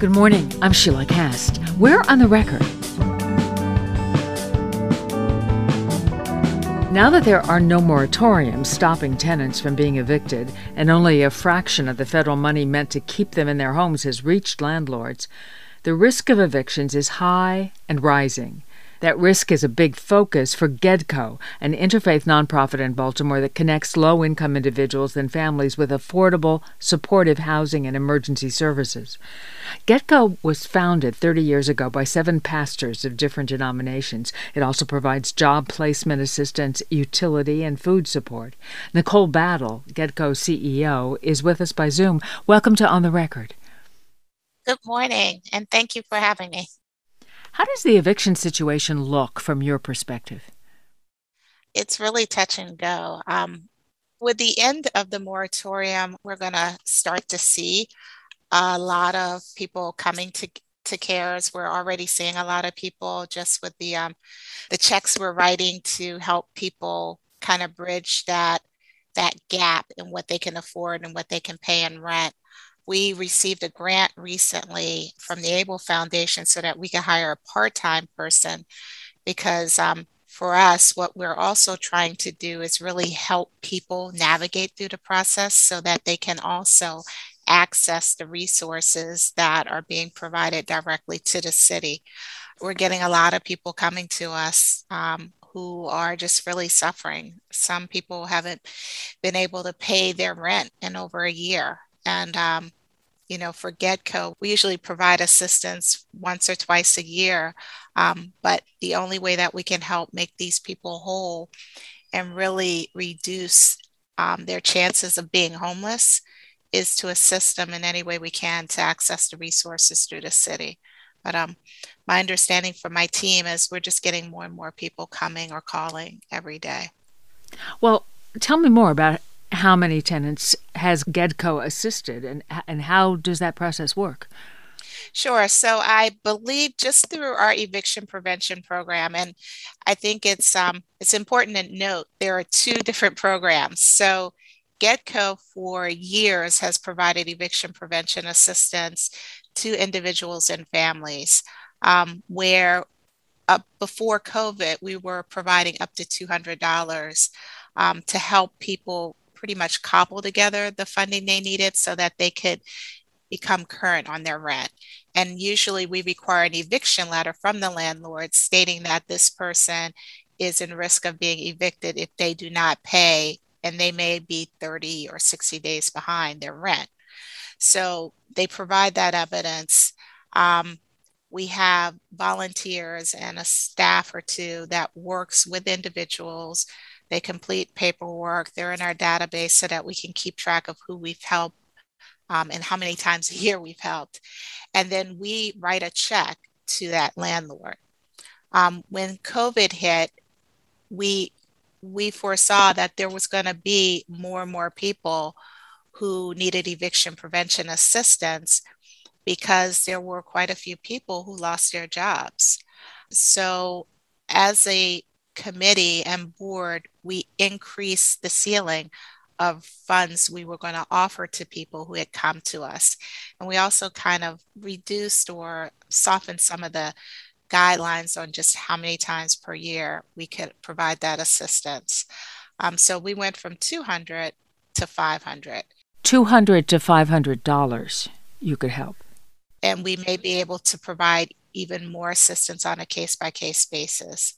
Good morning. I'm Sheila Cast. We're on the record. Now that there are no moratoriums stopping tenants from being evicted, and only a fraction of the federal money meant to keep them in their homes has reached landlords, the risk of evictions is high and rising. That risk is a big focus for GEDCO, an interfaith nonprofit in Baltimore that connects low-income individuals and families with affordable, supportive housing and emergency services. GEDCO was founded 30 years ago by 7 pastors of different denominations. It also provides job placement assistance, utility, and food support. Nicole Battle, GEDCO CEO, is with us by Zoom. Welcome to On the Record. Good morning, and thank you for having me. How does the eviction situation look from your perspective? It's really touch and go. With the end of the moratorium, we're going to start to see a lot of people coming to CARES. We're already seeing a lot of people just with the checks we're writing to help people kind of bridge that gap in what they can afford and what they can pay in rent. We received a grant recently from the Able Foundation so that we could hire a part-time person because for us, what we're also trying to do is really help people navigate through the process so that they can also access the resources that are being provided directly to the city. We're getting a lot of people coming to us who are just really suffering. Some people haven't been able to pay their rent in over a year. And, for GEDCO, we usually provide assistance once or twice a year. But the only way that we can help make these people whole and really reduce their chances of being homeless is to assist them in any way we can to access the resources through the city. But my understanding from my team is we're just getting more and more people coming or calling every day. Well, tell me more about how many tenants has GEDCO assisted and how does that process work? Sure. So I believe just through our eviction prevention program, and I think it's important to note there are 2 different programs. So GEDCO for years has provided eviction prevention assistance to individuals and families, where before COVID, we were providing up to $200 to help people pretty much cobble together the funding they needed so that they could become current on their rent. And usually we require an eviction letter from the landlord stating that this person is in risk of being evicted if they do not pay, and they may be 30 or 60 days behind their rent. So they provide that evidence. We have volunteers and a staff or 2 that works with individuals. They complete paperwork. They're in our database so that we can keep track of who we've helped and how many times a year we've helped. And then we write a check to that landlord. When COVID hit, we foresaw that there was going to be more and more people who needed eviction prevention assistance because there were quite a few people who lost their jobs. So as a committee and board, we increased the ceiling of funds we were going to offer to people who had come to us. And we also kind of reduced or softened some of the guidelines on just how many times per year we could provide that assistance. So we went from 200 to 500. $200 to $500 you could help. And we may be able to provide even more assistance on a case-by-case basis.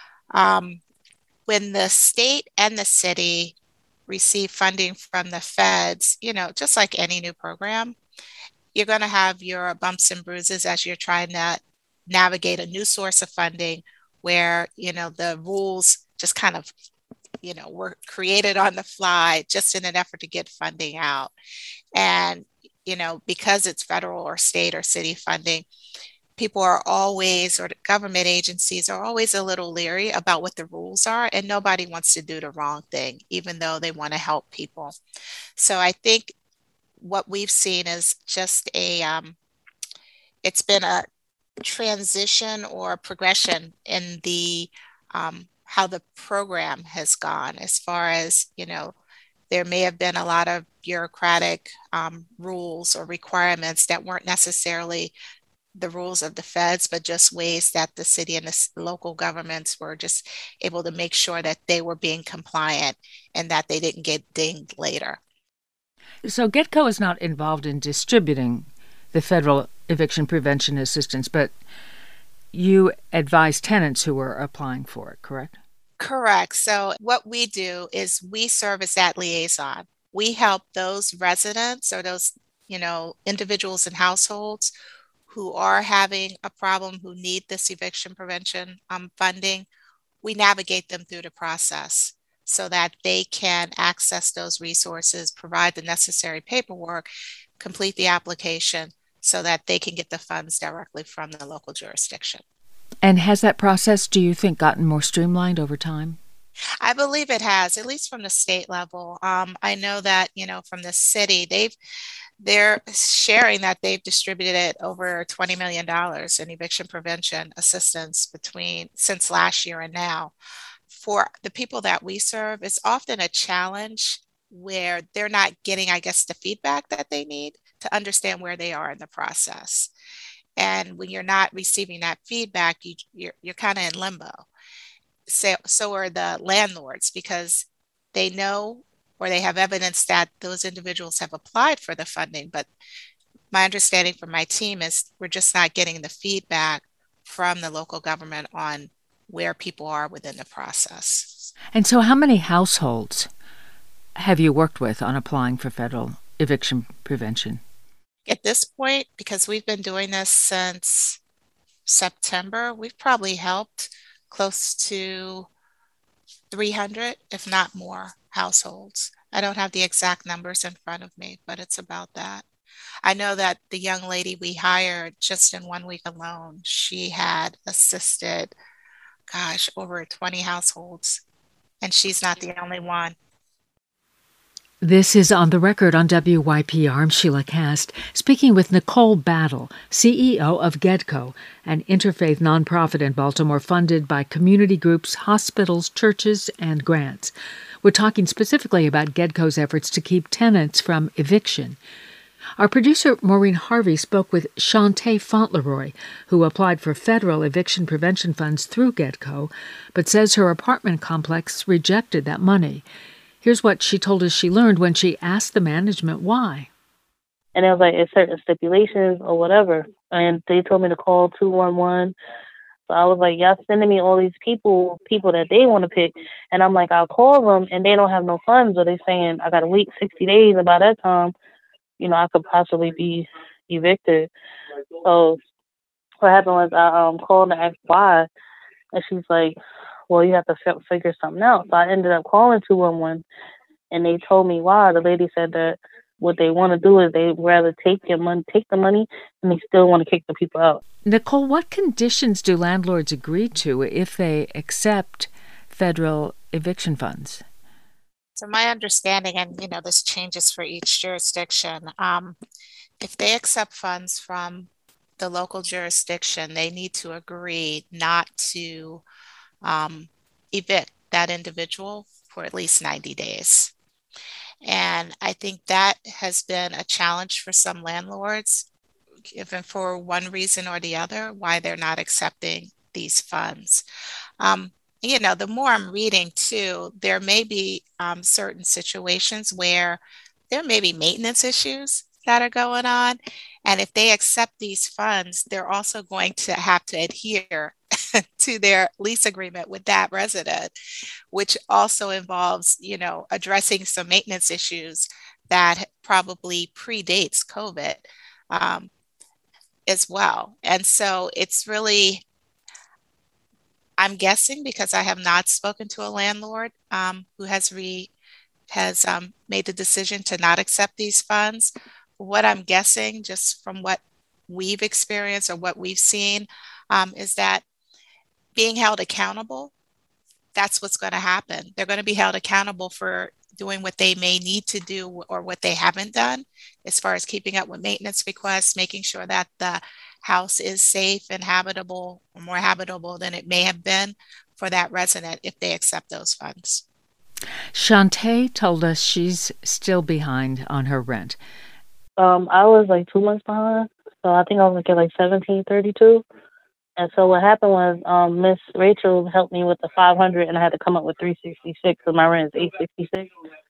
When the state and the city receive funding from the feds, just like any new program, you're going to have your bumps and bruises as you're trying to navigate a new source of funding where, the rules just kind of, were created on the fly just in an effort to get funding out. And, because it's federal or state or city funding, people are always, or the government agencies are always a little leery about what the rules are, and nobody wants to do the wrong thing, even though they want to help people. So I think what we've seen is just it's been a transition or progression in the how the program has gone as far as, there may have been a lot of bureaucratic rules or requirements that weren't necessarily the rules of the feds, but just ways that the city and the local governments were just able to make sure that they were being compliant and that they didn't get dinged later. So GetCo is not involved in distributing the federal eviction prevention assistance, but you advise tenants who are applying for it, correct? Correct. So what we do is we serve as that liaison. We help those residents or those, individuals and households who are having a problem, who need this eviction prevention funding. We navigate them through the process so that they can access those resources, provide the necessary paperwork, complete the application so that they can get the funds directly from the local jurisdiction. And has that process, do you think, gotten more streamlined over time? I believe it has, at least from the state level. I know that, from the city, they're sharing that they've distributed over $20 million in eviction prevention assistance since last year and now. For the people that we serve, it's often a challenge where they're not getting, I guess, the feedback that they need to understand where they are in the process. And when you're not receiving that feedback, you're kind of in limbo. So are the landlords, because they know or they have evidence that those individuals have applied for the funding. But my understanding from my team is we're just not getting the feedback from the local government on where people are within the process. And so how many households have you worked with on applying for federal eviction prevention? At this point, because we've been doing this since September, we've probably helped close to 300, if not more, households. I don't have the exact numbers in front of me, but it's about that. I know that the young lady we hired just in 1 week alone, she had assisted, over 20 households, and she's not the only one. This is On the Record on WYPR. I'm Sheila Cast, speaking with Nicole Battle, CEO of GetCo, an interfaith nonprofit in Baltimore funded by community groups, hospitals, churches, and grants. We're talking specifically about GetCo's efforts to keep tenants from eviction. Our producer, Maureen Harvey, spoke with Shantae Fauntleroy, who applied for federal eviction prevention funds through GetCo, but says her apartment complex rejected that money. Here's what she told us she learned when she asked the management why. And it was like, it's certain stipulations or whatever. And they told me to call 211. So I was like, y'all sending me all these people that they want to pick. And I'm like, I'll call them and they don't have no funds. Or they saying I got to wait 60 days. And by that time, I could possibly be evicted. So what happened was I called and asked why. And she's like, well, you have to figure something out. So I ended up calling 211, and they told me why. The lady said that what they want to do is they'd rather take the money, and they still want to kick the people out. Nicole, what conditions do landlords agree to if they accept federal eviction funds? So my understanding, and this changes for each jurisdiction, if they accept funds from the local jurisdiction, they need to agree not to evict that individual for at least 90 days. And I think that has been a challenge for some landlords, even for one reason or the other, why they're not accepting these funds. The more I'm reading too, there may be certain situations where there may be maintenance issues that are going on. And if they accept these funds, they're also going to have to adhere to their lease agreement with that resident, which also involves, addressing some maintenance issues that probably predates COVID as well. And so it's really, I'm guessing, because I have not spoken to a landlord who has made the decision to not accept these funds. What I'm guessing, just from what we've experienced or what we've seen, is that being held accountable, that's what's going to happen. They're going to be held accountable for doing what they may need to do or what they haven't done as far as keeping up with maintenance requests, making sure that the house is safe and habitable, or more habitable than it may have been for that resident if they accept those funds. Shantae told us she's still behind on her rent. I was like 2 months behind, so I think I was gonna get like 1732. And so what happened was, Miss Rachel helped me with the 500, and I had to come up with 366, so my rent is 866.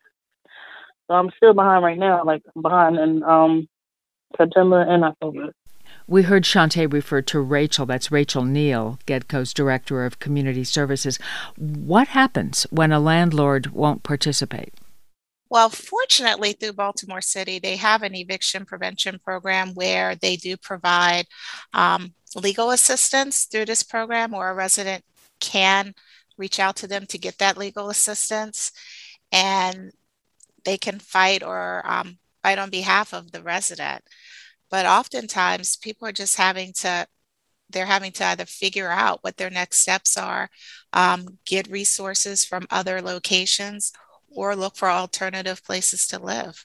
So I'm still behind right now, like I'm behind in September and October. We heard Shantae refer to Rachel. That's Rachel Neal, GEDCO's Director of Community Services. What happens when a landlord won't participate? Well, fortunately, through Baltimore City, they have an eviction prevention program where they do provide legal assistance through this program, or a resident can reach out to them to get that legal assistance, and they can fight or fight on behalf of the resident. But oftentimes, people are just they're having to either figure out what their next steps are, get resources from other locations, or look for alternative places to live.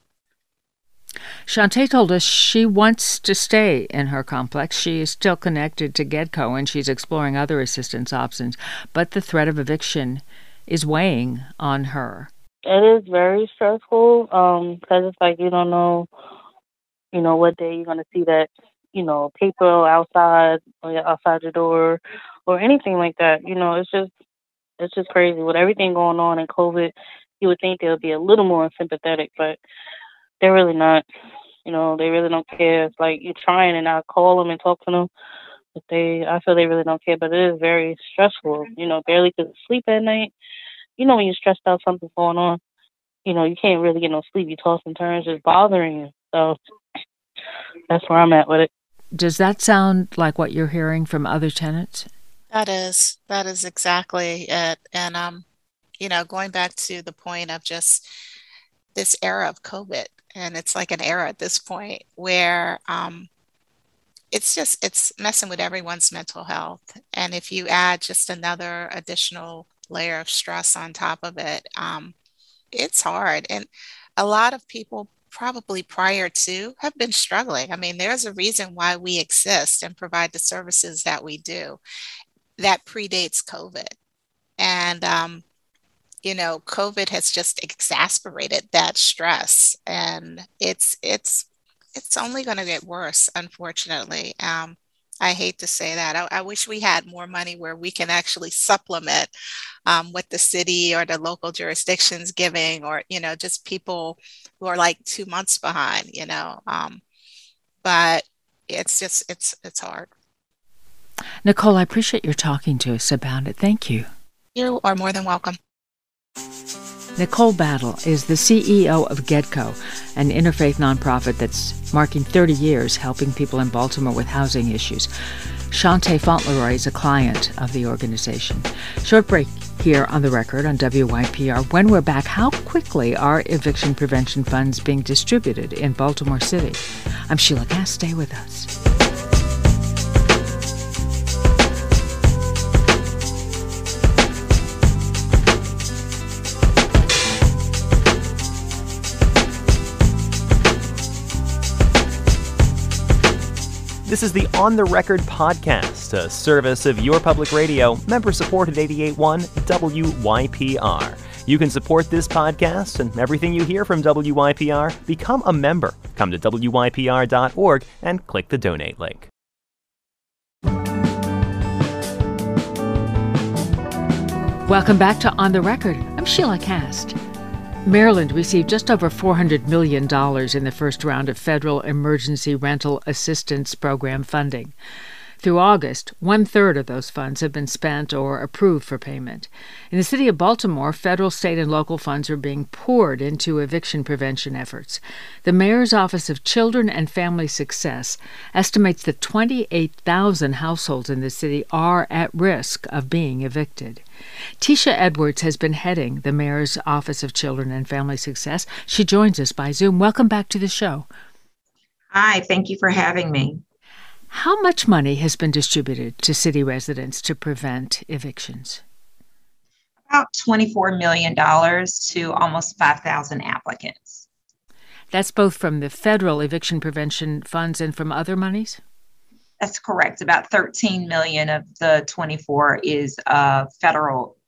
Shantae told us she wants to stay in her complex. She is still connected to GEDCO, and she's exploring other assistance options, but the threat of eviction is weighing on her. It is very stressful, because it's like you don't know, what day you're gonna see that, paper outside or outside your door, or anything like that. It's just crazy with everything going on in COVID. You would think they'll be a little more sympathetic, but they're really not. They really don't care. It's like you're trying, and I call them and talk to them, but I feel they really don't care. But it is very stressful. Barely could sleep at night. When you're stressed out, something's going on. You can't really get no sleep. You toss and turn, it's just bothering you. So that's where I'm at with it. Does that sound like what you're hearing from other tenants? That is exactly it. And going back to the point of just this era of COVID, and it's like an era at this point where it's messing with everyone's mental health. And if you add just another additional layer of stress on top of it, it's hard. And a lot of people probably prior to have been struggling. I mean, there's a reason why we exist and provide the services that we do that predates COVID. And COVID has just exacerbated that stress, and it's only going to get worse, unfortunately. I hate to say that. I wish we had more money where we can actually supplement what the city or the local jurisdiction's giving, or just people who are like 2 months behind. But it's hard. Nicole, I appreciate your talking to us about it. Thank you. You are more than welcome. Nicole Battle is the CEO of GEDCO, an interfaith nonprofit that's marking 30 years helping people in Baltimore with housing issues. Shantae Fauntleroy is a client of the organization. Short break here on The Record on WYPR. When we're back, how quickly are eviction prevention funds being distributed in Baltimore City? I'm Sheila Cass. Stay with us. This is the On the Record podcast, a service of Your Public Radio, member-supported 88.1 WYPR. You can support this podcast and everything you hear from WYPR. Become a member. Come to WYPR.org and click the donate link. Welcome back to On the Record. I'm Sheila Cass. Maryland received just over $400 million in the first round of federal emergency rental assistance program funding. Through August, 1/3 of those funds have been spent or approved for payment. In the city of Baltimore, federal, state, and local funds are being poured into eviction prevention efforts. The Mayor's Office of Children and Family Success estimates that 28,000 households in the city are at risk of being evicted. Tisha Edwards has been heading the Mayor's Office of Children and Family Success. She joins us by Zoom. Welcome back to the show. Hi, thank you for having me. How much money has been distributed to city residents to prevent evictions? About $24 million to almost 5,000 applicants. That's both from the federal eviction prevention funds and from other monies? That's correct. About 13 million of the 24 is federal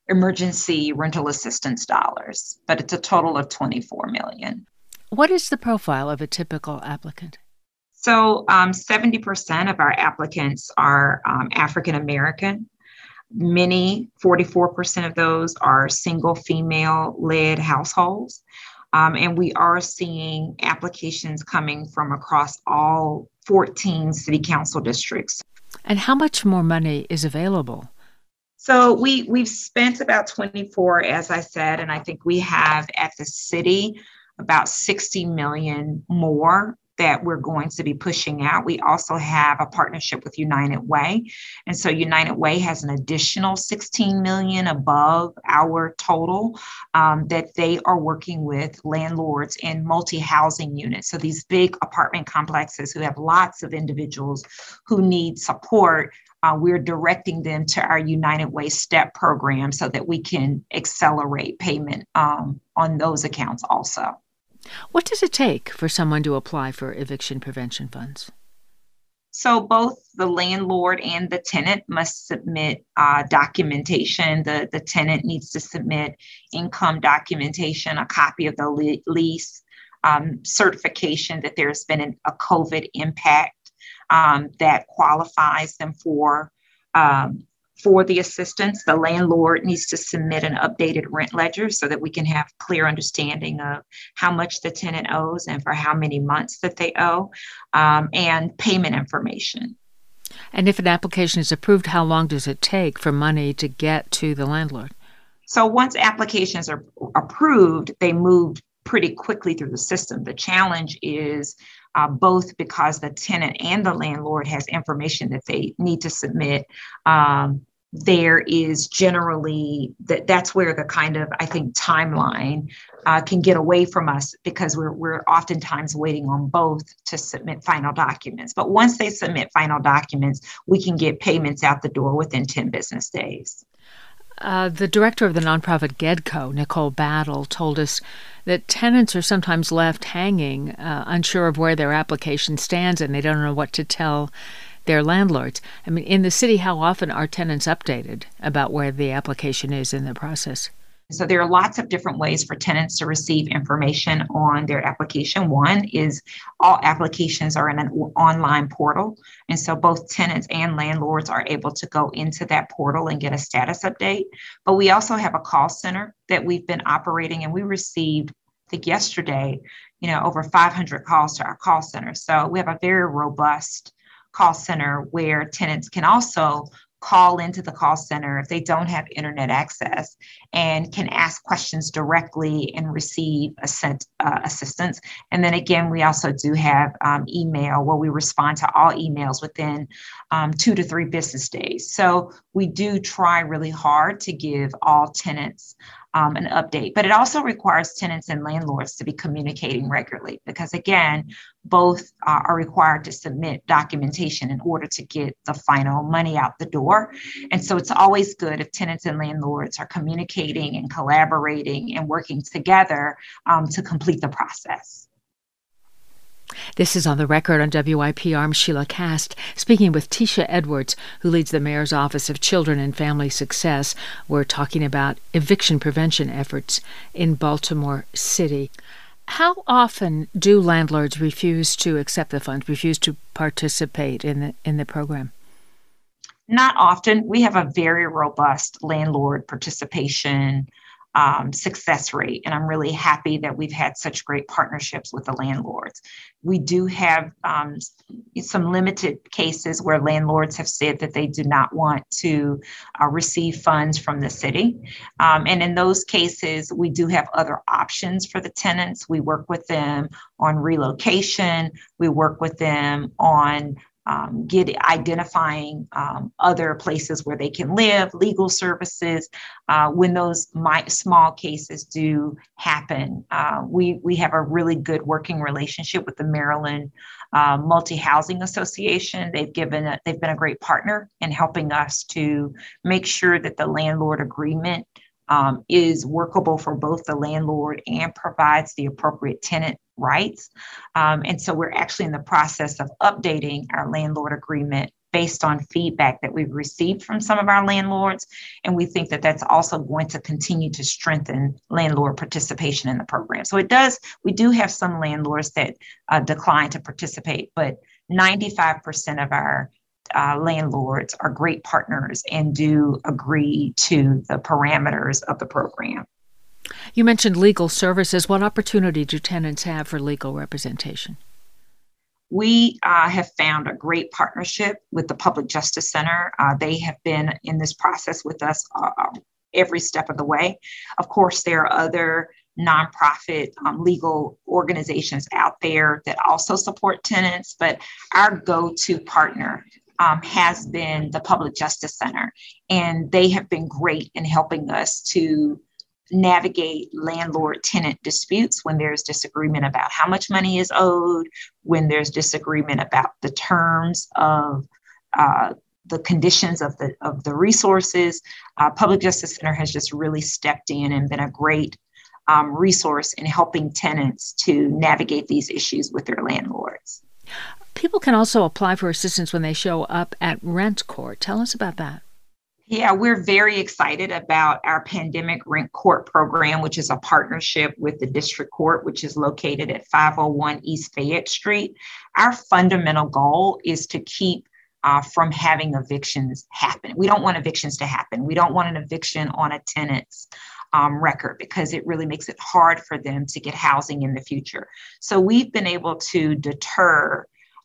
emergency rental assistance dollars, but it's a total of 24 million. What is the profile of a typical applicant? So 70% of our applicants are African American. Many, 44% of those are single female-led households. And we are seeing applications coming from across all 14 city council districts. And how much more money is available? So we've spent about 24, as I said, and I think we have at the city about 60 million more that we're going to be pushing out. We also have a partnership with United Way. And so United Way has an additional 16 million above our total that they are working with landlords in multi-housing units. So these big apartment complexes who have lots of individuals who need support, we're directing them to our United Way STEP program so that we can accelerate payment on those accounts also. What does it take for someone to apply for eviction prevention funds? So both the landlord and the tenant must submit documentation. The tenant needs to submit income documentation, a copy of the lease, certification that there's been a COVID impact that qualifies them for the assistance. The landlord needs to submit an updated rent ledger so that we can have clear understanding of how much the tenant owes and for how many months that they owe, and payment information. And if an application is approved, how long does it take for money to get to the landlord? So once applications are approved, they move pretty quickly through the system. The challenge is both because the tenant and the landlord has information that they need to submit. There is generally that's where the kind of, I think, timeline can get away from us because we're oftentimes waiting on both to submit final documents. But once they submit final documents, we can get payments out the door within 10 business days. The director of the nonprofit GEDCO, Nicole Battle, told us that tenants are sometimes left hanging, unsure of where their application stands, and they don't know what to tell their landlords. I mean, in the city, how often are tenants updated about where the application is in the process? So there are lots of different ways for tenants to receive information on their application. One is all applications are in an online portal. And so both tenants and landlords are able to go into that portal and get a status update. But we also have a call center that we've been operating, and we received, I think yesterday, over 500 calls to our call center. So we have a very robust call center where tenants can also call into the call center if they don't have internet access and can ask questions directly and receive assistance. And then again, we also do have email where we respond to all emails within 2 to 3 business days. So we do try really hard to give all tenants an update, but it also requires tenants and landlords to be communicating regularly because, again, both are required to submit documentation in order to get the final money out the door. And so it's always good if tenants and landlords are communicating and collaborating and working together to complete the process. This is On the Record on WYPR. I'm Sheila Cast, speaking with Tisha Edwards, who leads the Mayor's Office of Children and Family Success. We're talking about eviction prevention efforts in Baltimore City. How often do landlords refuse to accept the funds, refuse to participate in the program? Not often. We have a very robust landlord participation success rate. And I'm really happy that we've had such great partnerships with the landlords. We do have some limited cases where landlords have said that they do not want to receive funds from the city. And in those cases, we do have other options for the tenants. We work with them on relocation. We work with them on identifying other places where they can live, legal services. When those small cases do happen, we have a really good working relationship with the Maryland Multi-Housing Association. They've been a great partner in helping us to make sure that the landlord agreement is workable for both the landlord and provides the appropriate tenant rights. And so we're actually in the process of updating our landlord agreement based on feedback that we've received from some of our landlords. And we think that that's also going to continue to strengthen landlord participation in the program. So we do have some landlords that decline to participate, but 95% of our landlords are great partners and do agree to the parameters of the program. You mentioned legal services. What opportunity do tenants have for legal representation? We have found a great partnership with the Public Justice Center. They have been in this process with us every step of the way. Of course, there are other nonprofit legal organizations out there that also support tenants, but our go-to partner has been the Public Justice Center, and they have been great in helping us to navigate landlord-tenant disputes when there's disagreement about how much money is owed, when there's disagreement about the terms of the conditions of the resources. Public Justice Center has just really stepped in and been a great resource in helping tenants to navigate these issues with their landlords. People can also apply for assistance when they show up at Rent Court. Tell us about that. Yeah, we're very excited about our Pandemic Rent Court program, which is a partnership with the District Court, which is located at 501 East Fayette Street. Our fundamental goal is to keep from having evictions happen. We don't want evictions to happen. We don't want an eviction on a tenant's record because it really makes it hard for them to get housing in the future. So we've been able to deter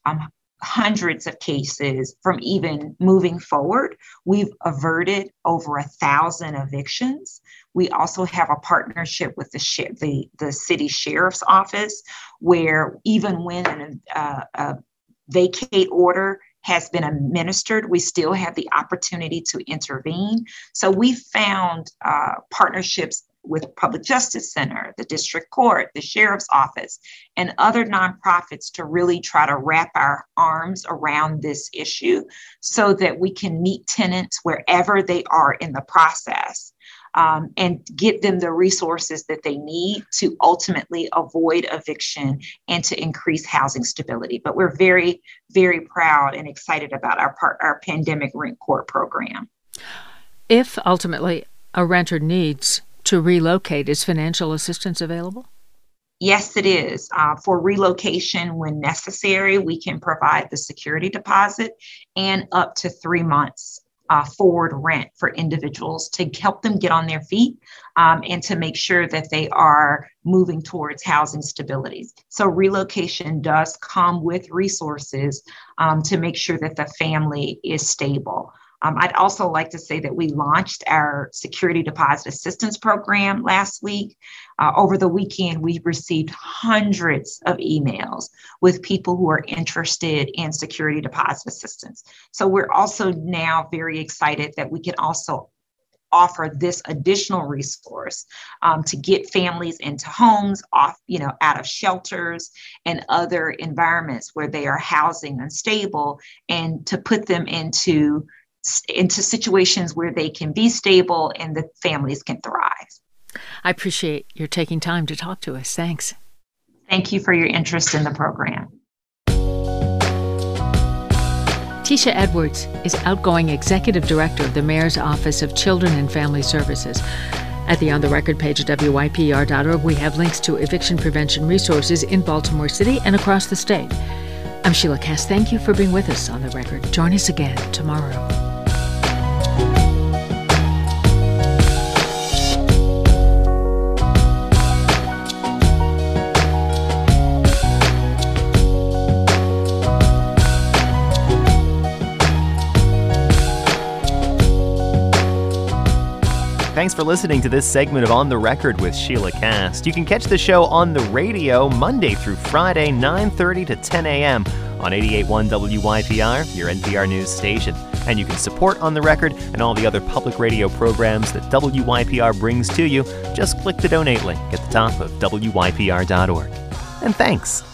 hundreds of cases from even moving forward. We've averted over 1,000 evictions. We also have a partnership with the city sheriff's office, where even when a vacate order has been administered, we still have the opportunity to intervene. So we found partnerships with Public Justice Center, the District Court, the Sheriff's Office, and other nonprofits to really try to wrap our arms around this issue so that we can meet tenants wherever they are in the process and get them the resources that they need to ultimately avoid eviction and to increase housing stability. But we're very, very proud and excited about our Pandemic Rent Court program. If ultimately a renter needs to relocate, is financial assistance available? Yes, it is. For relocation, when necessary, we can provide the security deposit and up to 3 months forward rent for individuals to help them get on their feet and to make sure that they are moving towards housing stability. So relocation does come with resources to make sure that the family is stable. I'd also like to say that we launched our security deposit assistance program last week. Over the weekend, we received hundreds of emails with people who are interested in security deposit assistance. So we're also now very excited that we can also offer this additional resource to get families into homes, out of shelters and other environments where they are housing unstable, and to put them into situations where they can be stable and the families can thrive. I appreciate your taking time to talk to us. Thanks. Thank you for your interest in the program. Tisha Edwards is outgoing Executive Director of the Mayor's Office of Children and Family Services. At the On the Record page at WYPR.org, we have links to eviction prevention resources in Baltimore City and across the state. I'm Sheila Cass. Thank you for being with us on the record. Join us again tomorrow. Thanks for listening to this segment of On the Record with Sheila Cass. You can catch the show on the radio Monday through Friday, 9:30 to 10 a.m. on 88.1 WYPR, your NPR news station. And you can support On the Record and all the other public radio programs that WYPR brings to you. Just click the donate link at the top of WYPR.org. And thanks.